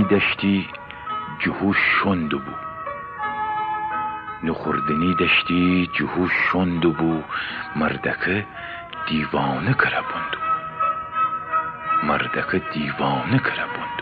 داشتی جهوش شندو بو، نخوردنی داشتی جهوش شندو بو، مردکه دیوانه کربندو، مردکه دیوانه کربندو.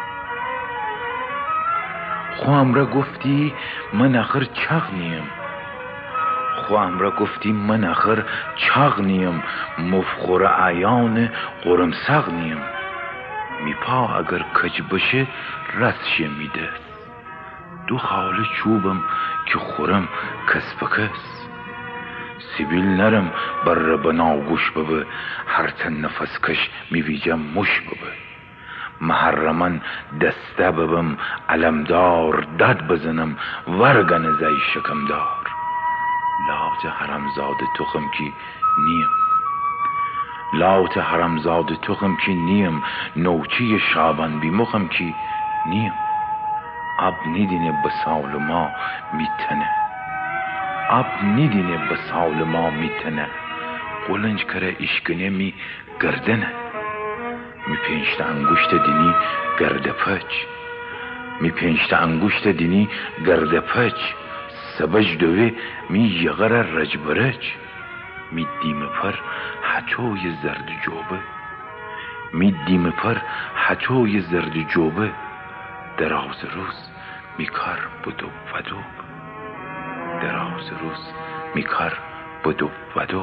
خواهم را گفتی من آخر چاق نیم، خواهم را گفتی من آخر چاق نیم، مفخور عیان قرمساق نیم. میپا اگر کج بشه رسشه میده، دو خاله چوبم که خورم کس به کس. سیبیل نرم بر بناگوش ببه، هر تن نفس کش میویجم مش ببه. محرمن دسته ببم علمدار، داد بزنم ورگن زی شکمدار. لاج حرمزاد تخم کی نیم، لاج حرمزاد تخم کی نیم، نوچی شابان بی مخم کی نیم. اب نیدینه بسال ما میتنه، اب نیدینه بسال ما میتنه. قلنج کره اشکنه می گردنه، می پنجت انگشت دینی گرده پچ، می پنجت انگشت دینی گرده پچ. سبج دوی می یغر رجبرج، می دیم پر حچوی زرد جوبه، می دیم پر حچوی زرد جوبه. دراز روز میکار بدو ودو، دراز روز میکار بدو ودو.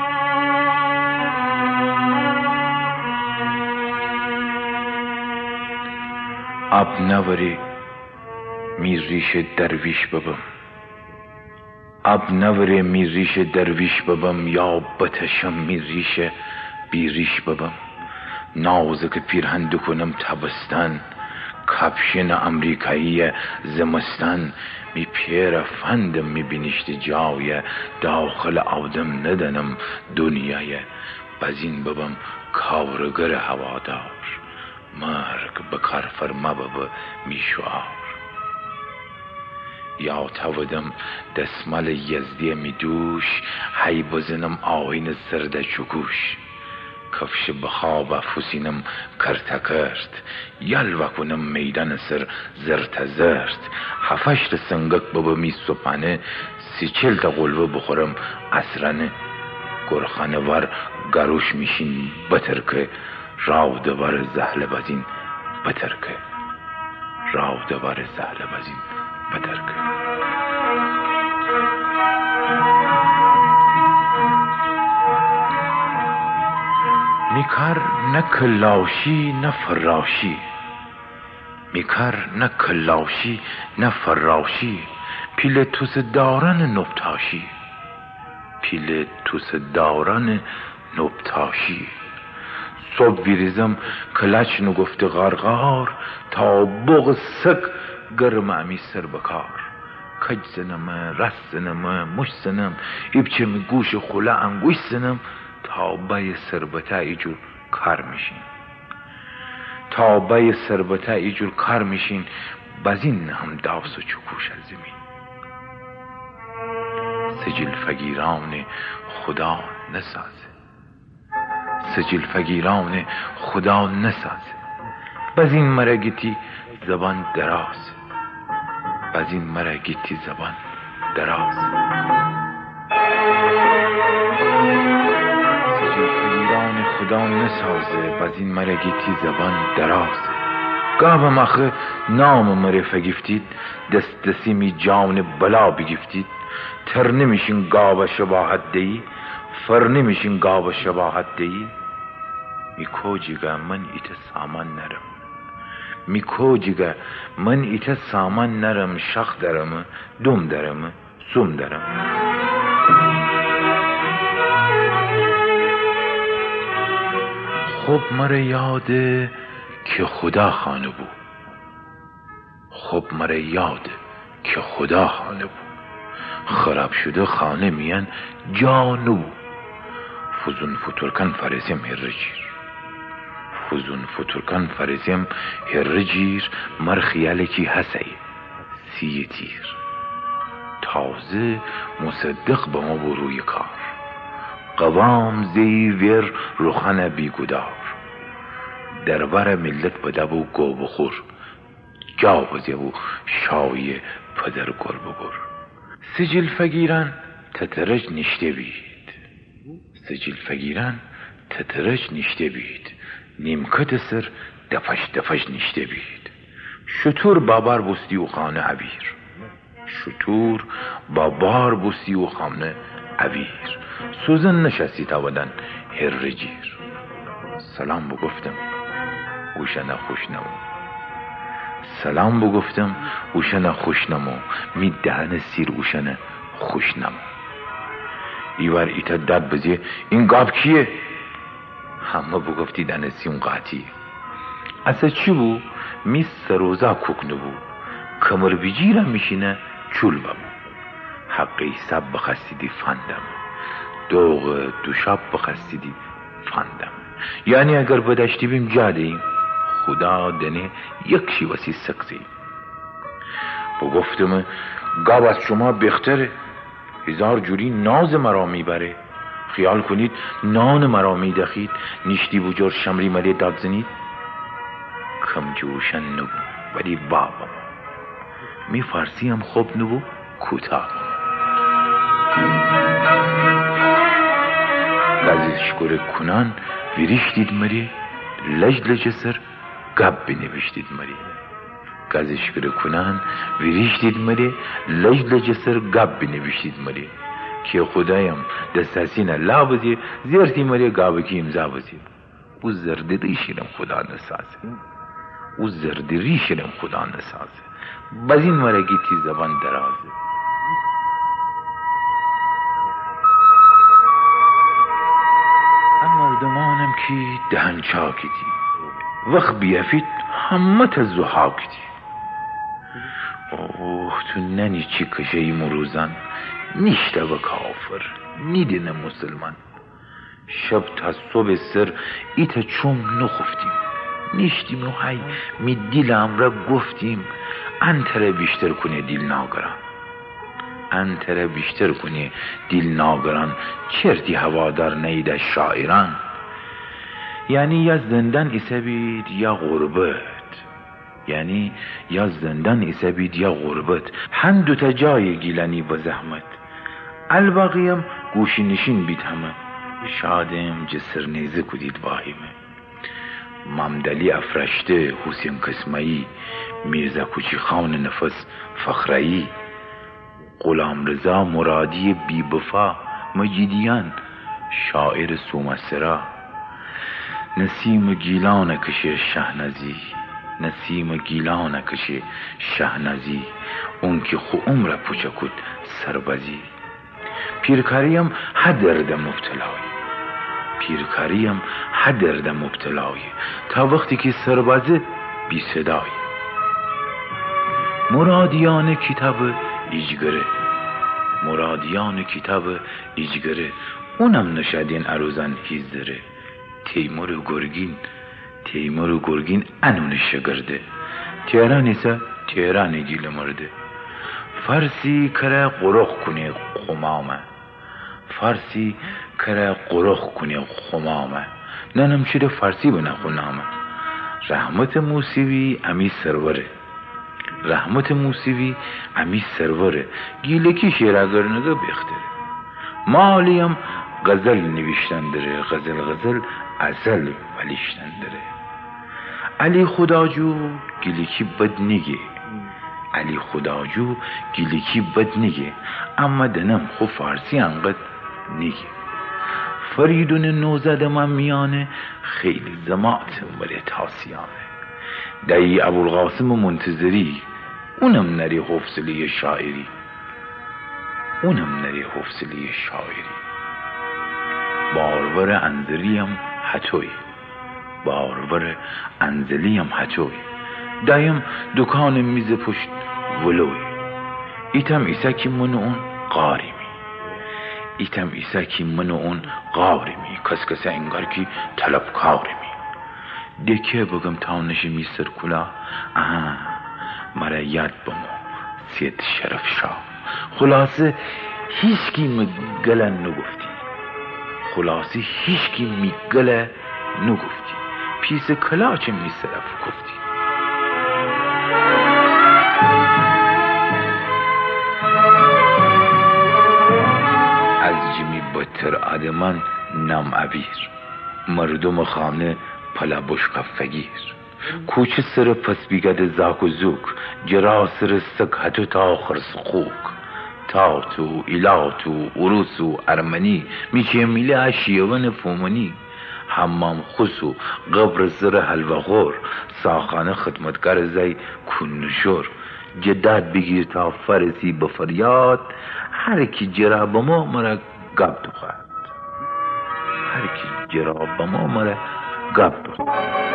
اب نوری می ریش درویش ببم، اب نوری می ریش درویش ببم، یا بتشم می ریش بی ریش ببم. نازک پیرهن کنم تابستان، کپشن امریکایی زمستان. می پیر فندم می بینشت جای، داخل آدم ندنم دنیای. بزین ببم کارگر هوادار، مرگ بکار فرما بب میشوار. یا تودم دسمال یزدی می دوش، هی بزنم آین زرد چکوش. کفش بخواب فسینم کرتکرت، یلو کنم میدان سر زرت زرت. هفشت سنگک بابا می سپانه، 30-40 تا قلوه بخورم عصرانه. گرخانه ور گروش میشین بترکه، راو دوار زهل بزین بترکه، راو دوار زهل بزین بترکه. میکر نه کلاشی نه فراشی، میکر نه کلاشی نه فراشی. پیل توس دارن نبتاشی، پیل توس دارن نبتاشی. صبح ویریزم کلچ نگفته غرغار، تا بغ سک گرم امی سر بکار. کج زنم رست زنم مش زنم، ایبچه می گوش خوله انگوش زنم. تا بای سربته ایجور کار میشین، تا بای سربته ایجور کار میشین. بزین هم داوس و چکوش از زمین. سجل فقیران خدا نسازه، سجل فقیران خدا نسازه. بزین مرگیتی زبان دراز، بزین مرگیتی زبان دراز. سجل فقیران خدا نسازه، بزین مرگیتی زبان دراز. گاوم آخه نام مره فگفتید، دست دسیمی جان بلا بگفتید. تر نمیشین گاو شباهت دی، فر نمیشین گاو شباهت دی. میکوجیگا من ایت سامان نرم، میکوجیگا من ایت سامان نرم. شخ درم دوم درم سوم درم. خب مره یاده که خدا خانه بود، خب مره یاده که خدا خانه بود. خراب شده خانه میان جانو، فزون فتورکن فرزیم هرجیر، فزون فتورکن فرزیم هرجیر. مر خیاله کی هسی 30 تیر، تازه مصدق با ما بروی کار. قوام زیور روخانه بیگدار، دربار ملت بده و گو بخور. جاوزه و شای پدر گر بگر. سجل فگیرن تترج نشته بید، سجل فگیرن تترج نشته بید، نیمکت سر دفش نشته بید. شطور بابار بستی و خانه عبیر، شطور بابار بستی و خانه عبیر. سوزن نشستی تاودن هر رجیر. سلام بگفتم اوشنه خوش نمو، سلام بگفتم اوشنه خوش نمو، می دهن سیر اوشنه خوش نمو. ایوار ایتا داد بزیه این گاب کیه؟ همه بگفتی دهن سیون قاطیه. اصلا چی بو؟ می سروزا کوکنه بو، کمر بجیرم میشینه چول بمو. حقی سب بخستیدی فندم، دوغ دوشاب بخستیدی فندم. یعنی اگر بدشتی بیم جادیم، خدا دنه یک شیوسی سقزی. بگفتم گاب از شما بهتره، هزار جوری ناز مرا میبره. خیال کنید نان مرا میدخید، نیشتی بجور شمری ملی داد زنید. کم جوشن نبو ولی بابم، می فارسی هم خوب نبو کوتاه. گازش گره کنان ویریشتید مری، لج سر گب بنوشتید مری. گازش گره کنان ویریشتید مری، لج سر گب بنوشتید مری. که خدایم دستاسینه لا بزی زیرتی مری گابه که امزا بزی. او زرده ریشیرم خدا نسازه، او زرده ریشیرم خدا نسازه. بزین مرگی تی زبان درازه. مردمانم که دهن چاکی دی، وقت بیافید همه تزوحاکی دی. اوه تو ننی چی کشه ای مروزن، نیشته و کافر نیدین مسلمان. شب تا صبح سر ایتا چوم نخفتیم، نیشتیم و های می دیلم را گفتیم. انتره بیشتر کنه دیل ناگران، انتره بیشتر کنه دیل ناگران. چرتی هوادار نیده شاعران. یعنی یا زندان ایسا بید یا غربت، یعنی یا زندان ایسا بید یا غربت. هن دوتا جای گیلنی و زحمت، الباقیم گوشی نشین بید همه. شادم جسر نیزه کدید واهیمه. ممدلی افرشته حسین قسمایی، میرزا کوچی خان نفس فخرایی، غلام رضا مرادی بی بفا مجیدیان شاعر سومسرا. نسیم گیلان کشه شهنازی، نسیم گیلان کشه شهنازی. اون که خو عمر پوچه کد سربازی. پیرکاریم هدرد مبتلای، پیرکاریم هدرد مبتلای. تا وقتی که سربازه بی صدای. مرادیان کتاب ایجگره، مرادیان کتاب ایجگره. اونم نشدین اروزن هیزدره. تیمور و گرگین، تیمور و گرگین انون شگرده. تیران ایسا تیران گیل مرده. فارسی کره قرخ کنه خمامه، فارسی کره قرخ کنه خمامه. ننم شده فارسی بنا خونامه. رحمت موسیوی امی سروره، رحمت موسیوی امی سروره. گیله کی شیر اگر نگه بختره. مالیم غزل نوشتن داره، غزل ازل ولیشتن داره. علی خداجو گیله کی بد نگه، علی خداجو گیله کی بد نگه. اما دنم خو فارسی انقدر نگه. فریدون نوزده من میانه، خیلی زماتم ولی تاسیانه. دایی ابوالقاسم منتظری، اونم نری حفظلی شاعری، اونم نری حفظلی شاعری. بارور انزلیم حتوی، بارور انزلیم حتوی. دایم دکان میز پشت ولوی. ایتم ایساکی من اون قاریمی، ایتم ایساکی من اون قاریمی. کس انگار کی طلبکاریمی. دکه بگم تاونشی میستر کلا. مرا یاد بمو سید شرف شاه. خلاصه هیچ کی مگله نگفتی، خلاصه هیچ کی مگله نگفتی. پیس کلا چه میصرف گفتی. من نم عبیر، مردم خانه پلبش قفگیر. کوچه سر پس بیگد زاک و زوک، جرا سر سک هتو تا خرسخوک. تاتو، ایلاتو، اروسو، ارمنی، میچه میله شیون فومنی. حمام خسو، قبر سر حلوه خور، ساخانه خدمتگر زی کنشور. جدت بگیر تا فرسی بفریاد، هر کی جرا بما مرا گب دخد. هر کی جرا بما مرا گب دخد.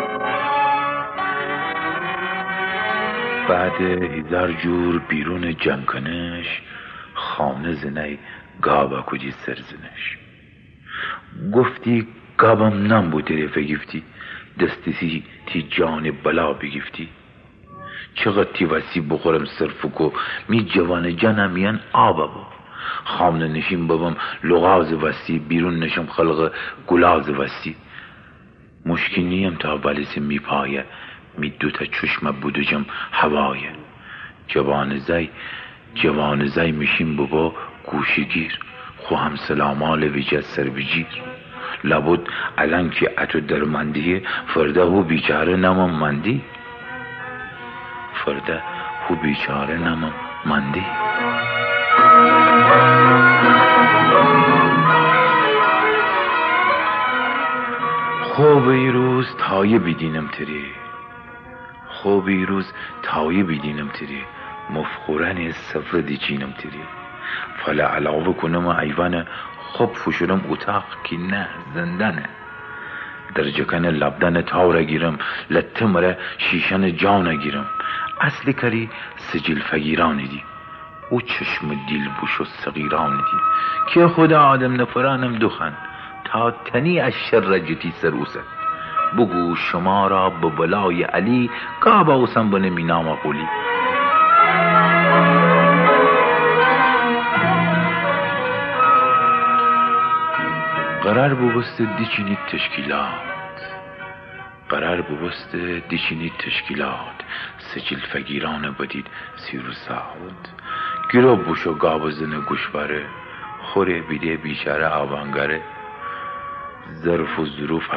بعد 1000 جور بیرون جنکنش، خانه زنی گابا کجی سرزنش. گفتی گابم نم بود رفه گفتی، دستیسی تی جان بلا بگفتی. چقدر تی وسی بخورم صرفکو، می جوان جنم یان آبا با. خامنه نشیم بابم لغاز وسی، بیرون نشم خلق گلاز وسی. مشکل نیم تا ولیس می پایه، می دوتا چشم بودجم هوایه. جوان زی میشیم بابا گوشگیر، خو هم سلامال ویجه سر بجیر. لابد الان که اتو درمندیه، فرده هو بیچاره نمام مندی. فرده هو بیچاره نمام مندی. خوب ایروز تایه بیدینم تری، خوب ایروز تایه بیدینم تری. مفخورن سفر دیچینم تری. فلا علاوه کنم ایوانه، خوب فشورم اتاق که نه زندانه. در جکن لبدن تاوره گیرم، لطمره شیشن جانه گیرم. اصلی کری سجل فگیرانی دی، او چشم دیل بوش و صغیرانی دی. که خدا آدم نفرانم دخن، تا تنی از شر جتی سروسه. بگو شما را به بلای علی، گابا اوسم بنه مینام قولی. قرار بوست دیچینی تشکیلات، سجل فگیران بدید سیرو ساعت. گیرو بوشو گاب زنه گوشبره، خوره بیده بیچاره آوانگره. ظرف و ظروف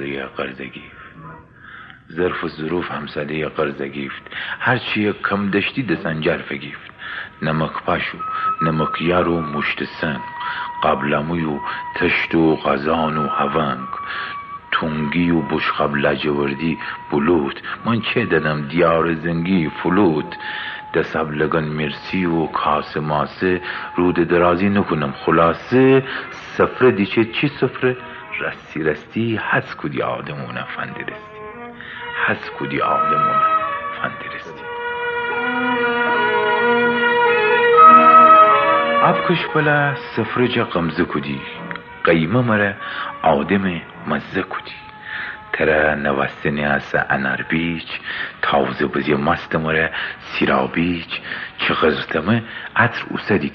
همسده قرضه گیفت. هرچی کم دشتی دسن جرف گیفت. نمک پاشو، نمک یارو مشت سنگ، قبلمویو تشت و غزان و هونگ. تونگی و بش قبل جوردی بلوت، من چه دادم دیار زنگی فلوت. دسب لگن مرسی و کاس ماسه، رود درازی نکنم خلاصه. سفره دیچه چی سفره؟ رستی حس کدی آدمونه فندرستی. ابکش بلا سفره جا غمزه کدی، قیمه مره آدم مزه کدی. تره نوستنی از انار بیچ، تاوزه بزی مست مره سیرا بیچ. چغرتمه عطر اوسدی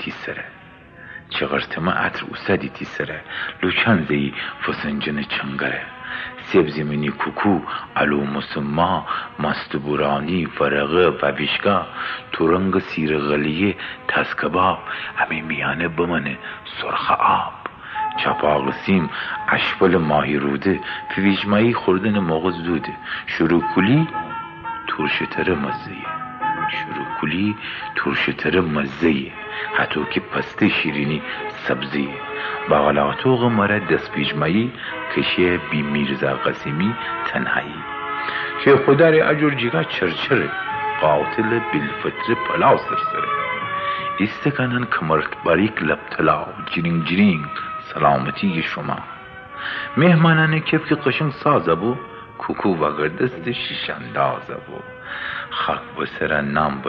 تی سره، لوچن زی فسنجن چنگره. سبزی منی کوکو، علو مسما، مست بورانی، فرقه و ویشگا. تورنگ سیر غلیه تسکباب، همه میانه بمنه سرخ آب. چپاق سیم اشبال ماهی روده، فیویجمایی خوردن موقع زوده. شروع کلی ترشتر مزهیه، حتی که پسته شیرینی سبزیه. بغلاتوغ مره دست پیجمایی، کشه بی میرزا قسیمی تنهایی. که خدای اجور جیگا چرچره، قاتل بالفطر پلا سرسره. استکانن کمرت باریک لبتلا، جرینگ سلامتی شما. مهمانان کف که قشنگ سازه بو، کوکو و گردست شیشندازه بو. خاک بسر نام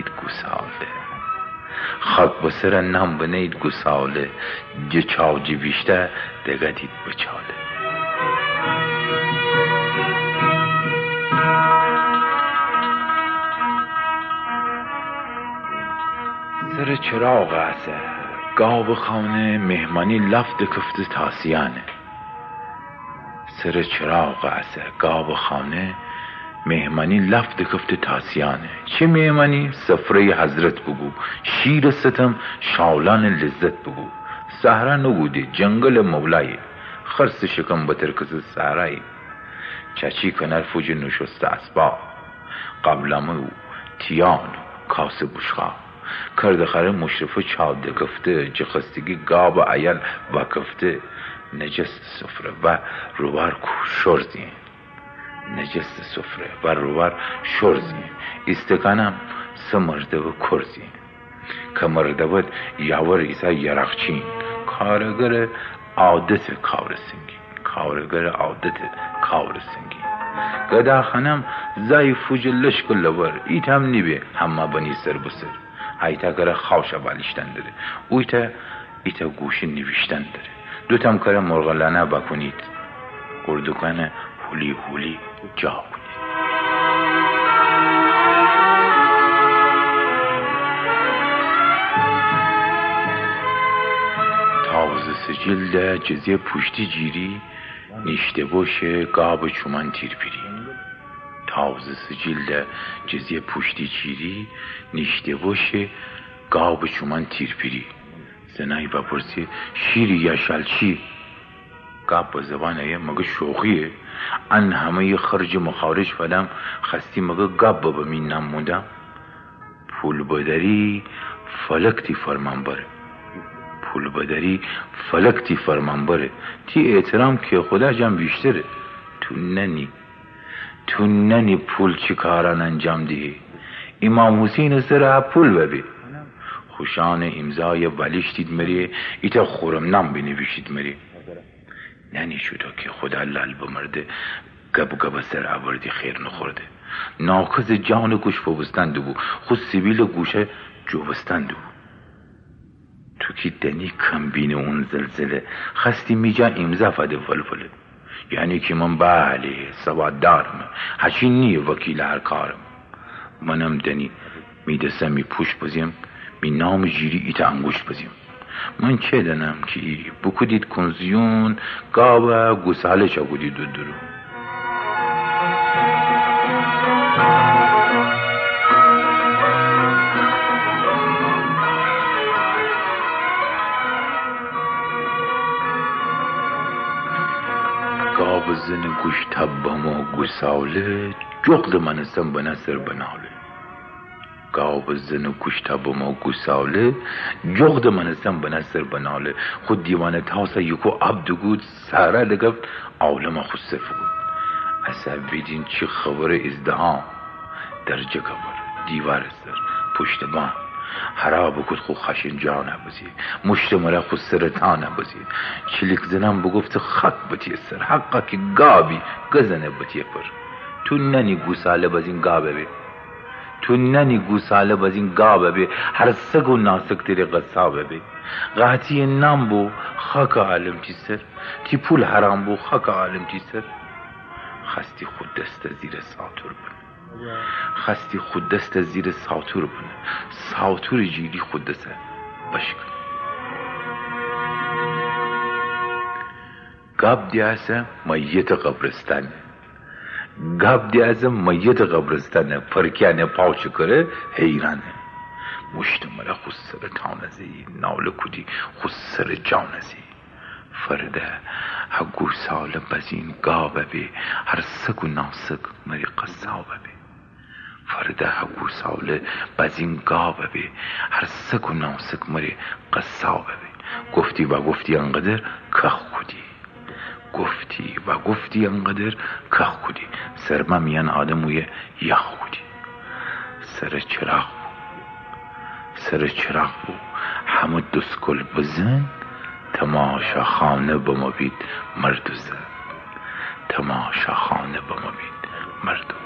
بنید گساله. جچاو جویشته دگه دید بچاله. سر چراغ عسه گاو خانه، مهمانی لفت کفت تاسیانه. چه مهمانی؟ سفره حضرت بگو، شیر ستم شالان لذت بگو. صحرا نبوده جنگل مولایی، خرس شکم بتر کز سهرایی، چچی کنر فوج نشسته اسبا، قبلمو تیان کاسه بوشخا، کرد خره مشرفه چاده گفته، جخستگی گاب عیل وکفته، نجست سفره و روار شرزی، نجست سفره و روار شرزی، استکانم سمرده و کرزی، کمرده بود یاور ایسا یرخچین، کارگر عادت کارسنگی، کارگر عادت کارسنگی، گدا خانم زای فوج لشک لور، ایتم نیبه همه بنی سر بسر، ایتا کره خوشه بالشتن داره، ایتا گوشی نوشتن داره، دوتم کره مرغلانه بکنید، اردوکانه هولی هولی جا کنید. تازه سجل جزیه پشتی جیری، نیشته باشه گاب چومن تیر پیری. تازه سجل جزیه پشتی جیری، نیشته باشه گاب چومن تیر پیری. زنایی بپرسی شیری یا شلچی؟ گاب با زبانه مگه شوخیه؟ ان همه خرج مخارج فدم، خستی مگه گاب با بمین نمودم. پول بدری فلکتی فرمان بره، پول بدری فلکتی فرمان بره، تی احترام که خدا جم بیشتره. تو ننی پول چی کاران انجام دهی؟ امام حسین سر پول ببی، خوشان امضای ولیشتید مری، ایتا خورم نام بنویشید مری. ننی شده که خدا لال بمرده، گب سر آوردی خیر نخورده. ناکز جان گوش پوستند بو، خود سیبیل گوشه جوبستند بو. تو کی دنی کم بین اون زلزله، خستی میجا امضا فده فلفله. یعنی که من بله سواد دارم، هچی نیه وکیل هر کارم. منم دنی میدسم می پوش بزیم، می نام جیری ایتا انگوش بزیم. من چه دنم که بکدید کنزیون گاوه گساله چا بودید درو. گاو زن گوش تبم و گساله، جغد منستم بنصر بناله. گاو زن گوش تبم و گساله، جغد منستم بنصر بناله. خود دیوانه تاسا یکو عبد گود، سهره لگفت عالم خود صرف بود. اصلا بیدین چی خبر ازدهام، درجه کبر دیوار سر پشت بام. حرا بکد خود خشن جا نبزی، مشت مرا خود سرطان نبزی. چلیک زنم بگفت خط بطی سر، حقا که گابی گزنه بطی پر. تو ننی گوساله بزین گابه بی، تو ننی گوساله بزین گابه بی، هر سگ و ناسک تیری قصابه بی. غاتی نام بو خاک عالم تی سر، تی پول حرام بو خاک عالم تی سر. خستی خود دست زیر ساتور بن، خستی خود دست زیر ساتور بن، ساتور جیلی خود دست بشکن. گاب دیاسه میت قبرستانه، گاب دیاسه میت قبرستانه. فرکیانه پاوچ کره حیرانه. مشت مرا خود سر تانزی، ناله کدی خود سر جانزی. فرده هگو سال بزین گابه بی، هر سگ و ناسگ مری قصابه بی. فرده هگو سال بزین گابه بی، هر سگ و ناسگ مری قصابه بی. گفتی و گفتی انقدر کخ کدی، گفتی و گفتی انقدر کخ کدی. سرما میان آدموی یخ کدی. سر چراغ بو همه دسکل بزن، تماشا خانه بما بید مرد و زن، تماشا خانه بما بید مرد و